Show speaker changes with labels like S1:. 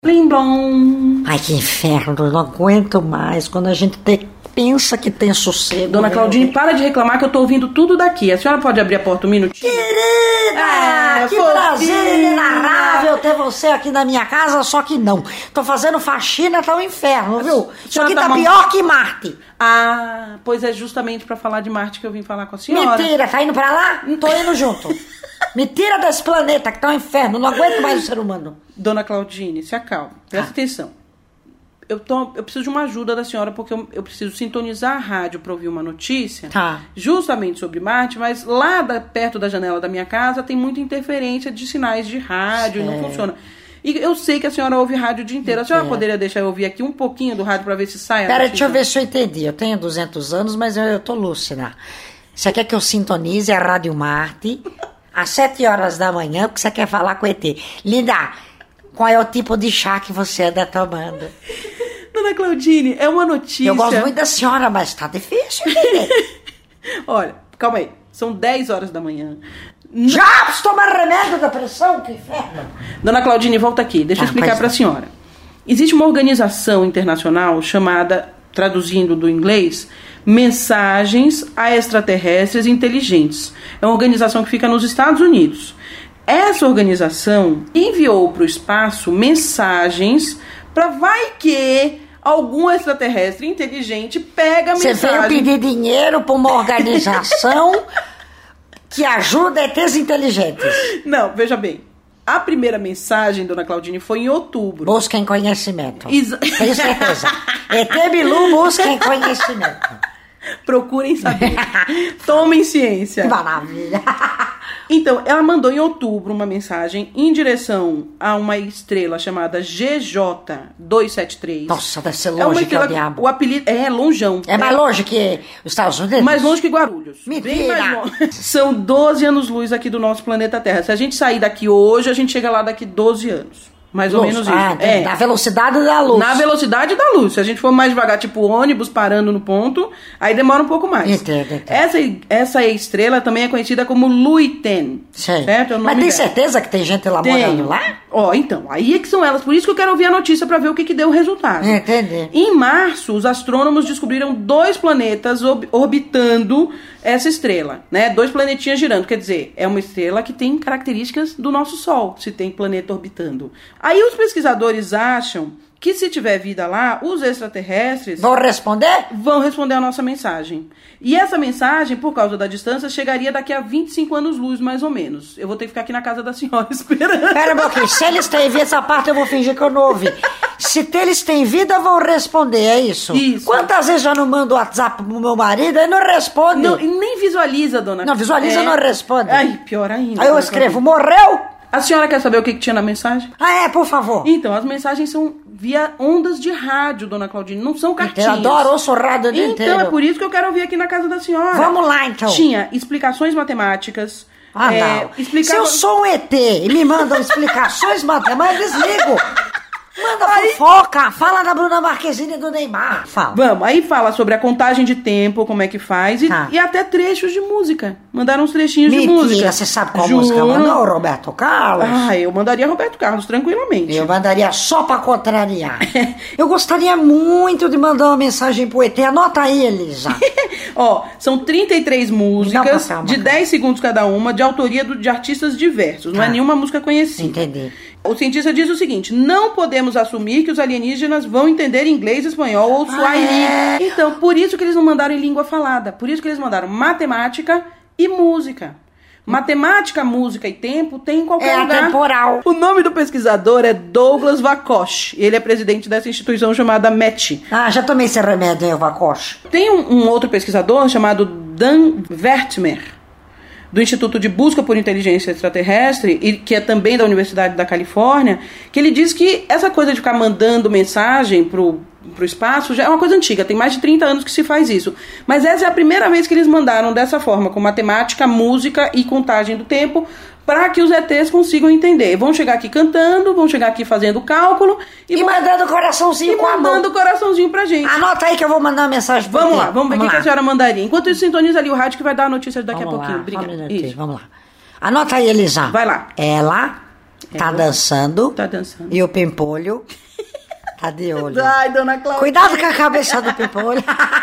S1: Blim blom.
S2: Ai, que inferno, eu não aguento mais. Quando a gente pensa que tem sossego.
S1: Dona Claudine, para de reclamar que eu tô ouvindo tudo daqui. A senhora pode abrir a porta um minutinho?
S2: Querida! Que prazer inenarrável ter você aqui na minha casa, só que não. Tô fazendo faxina, tá um inferno, viu? Isso aqui tá pior que Marte.
S1: Ah, pois é justamente pra falar de Marte que eu vim falar com a senhora.
S2: Mentira, tá indo pra lá? Não tô indo junto. Me tira desse planeta que tá um inferno, não aguento mais o ser humano.
S1: Dona Claudine, se acalme, presta atenção. Eu preciso de uma ajuda da senhora, porque eu preciso sintonizar a rádio para ouvir uma notícia, justamente sobre Marte, mas lá perto da janela da minha casa tem muita interferência de sinais de rádio, não funciona. E eu sei que a senhora ouve rádio o dia inteiro. A senhora poderia deixar eu ouvir aqui um pouquinho do rádio para ver se sai a notícia?
S2: Pera, deixa eu ver se eu entendi. Eu tenho 200 anos, mas eu tô lúcida. Você quer que eu sintonize a Rádio Marte às 7 horas da manhã, porque você quer falar com o ET. Linda, qual é o tipo de chá que você anda tomando?
S1: Dona Claudine, é uma notícia...
S2: Eu gosto muito da senhora, mas tá difícil.
S1: Olha, calma aí. São 10 horas da manhã.
S2: Já preciso tomar remédio da pressão, que inferno.
S1: Dona Claudine, volta aqui. Deixa eu explicar para a senhora. Existe uma organização internacional chamada, traduzindo do inglês, Mensagens a Extraterrestres Inteligentes. É uma organização que fica nos Estados Unidos. Essa organização enviou para o espaço mensagens para vai que algum extraterrestre inteligente pega a mensagem...
S2: Você veio pedir dinheiro para uma organização que ajuda ETs inteligentes.
S1: Não, veja bem. A primeira mensagem, Dona Claudine, foi em outubro.
S2: Busquem conhecimento. Tenho certeza. ET Bilu, busquem conhecimento.
S1: Procurem saber. Tomem ciência.
S2: Maravilha.
S1: Então, ela mandou em outubro uma mensagem em direção a uma estrela chamada GJ273.
S2: Nossa, deve ser longe que é o diabo.
S1: O apelido é longeão.
S2: É mais longe que os Estados Unidos?
S1: Mais longe que Guarulhos.
S2: Mentira.
S1: Bem mais longe. São 12 anos-luz aqui do nosso planeta Terra. Se a gente sair daqui hoje, a gente chega lá daqui 12 anos. Mais ou menos isso.
S2: Na velocidade da luz.
S1: Na velocidade da luz. Se a gente for mais devagar, tipo ônibus parando no ponto, aí demora um pouco mais.
S2: Entendo.
S1: Essa estrela também é conhecida como Luiten. Certo?
S2: Mas tem certeza que tem gente lá morando lá?
S1: Então, aí é que são elas. Por isso que eu quero ouvir a notícia para ver o que deu o resultado.
S2: Entendi.
S1: Em março, os astrônomos descobriram 2 planetas orbitando essa estrela, né? 2 planetinhas girando. Quer dizer, é uma estrela que tem características do nosso Sol, se tem planeta orbitando. Aí os pesquisadores acham que se tiver vida lá, os extraterrestres...
S2: Vão responder?
S1: Vão responder a nossa mensagem. E essa mensagem, por causa da distância, chegaria daqui a 25 anos-luz, mais ou menos. Eu vou ter que ficar aqui na casa da senhora esperando.
S2: Pera um pouquinho, se eles têm vida, essa parte eu vou fingir que eu não ouvi. Se eles têm vida, vão responder, é isso?
S1: Isso.
S2: Quantas vezes já não mando WhatsApp pro meu marido, ele não responde?
S1: Não, e nem visualiza, dona.
S2: Não, visualiza, não responde.
S1: Ai, pior ainda.
S2: Aí eu escrevo, morreu?
S1: A senhora quer saber o que tinha na mensagem?
S2: Por favor.
S1: Então, as mensagens são via ondas de rádio, Dona Claudine, não são cartinhas.
S2: Eu adoro, ouço rádio o dia inteiro.
S1: Então, é por isso que eu quero ouvir aqui na casa da senhora.
S2: Vamos lá, então.
S1: Tinha explicações matemáticas.
S2: Não. Se eu sou um ET e me mandam explicações matemáticas, desligo. Manda fofoca, fala da Bruna Marquezine e do Neymar. Fala.
S1: Vamos, aí fala sobre a contagem de tempo, como é que faz, e até trechos de música. Mandaram uns trechinhos de música.
S2: Mentira, você sabe qual música mandou? Roberto Carlos?
S1: Eu mandaria Roberto Carlos, tranquilamente.
S2: Eu mandaria só pra contrariar. Eu gostaria muito de mandar uma mensagem pro ET. Anota aí, Elisa.
S1: São 33 músicas, de 10 segundos cada uma, de autoria de artistas diversos. Não é nenhuma música conhecida.
S2: Entendi.
S1: O cientista diz o seguinte: não podemos assumir que os alienígenas vão entender inglês, espanhol ou suahili. Então, por isso que eles não mandaram em língua falada. Por isso que eles mandaram matemática e música. Matemática, música e tempo tem em qualquer lugar.
S2: É atemporal.
S1: O nome do pesquisador é Douglas Vakosh. Ele é presidente dessa instituição chamada MET.
S2: Já tomei esse remédio, Vakosh.
S1: Tem um outro pesquisador chamado Dan Wertmer, do Instituto de Busca por Inteligência Extraterrestre, e que é também da Universidade da Califórnia, que ele diz que essa coisa de ficar mandando mensagem pro espaço já é uma coisa antiga, tem mais de 30 anos que se faz isso. Mas essa é a primeira vez que eles mandaram dessa forma, com matemática, música e contagem do tempo, para que os ETs consigam entender. Vão chegar aqui cantando, vão chegar aqui fazendo cálculo
S2: e mandando coraçãozinho com a mão.
S1: mandando coraçãozinho pra gente.
S2: Anota aí que eu vou mandar uma mensagem pra
S1: Vamos lá, vamos ver o que a senhora mandaria. Enquanto isso, sintoniza ali o rádio que vai dar a notícia daqui a pouquinho. Obrigada.
S2: Vamos lá. Anota aí, Elisa.
S1: Vai lá.
S2: Ela Tá dançando.
S1: Tá dançando.
S2: E o pimpolho tá de olho.
S1: Ai, dona Cláudia.
S2: Cuidado com a cabeça do pimpolho.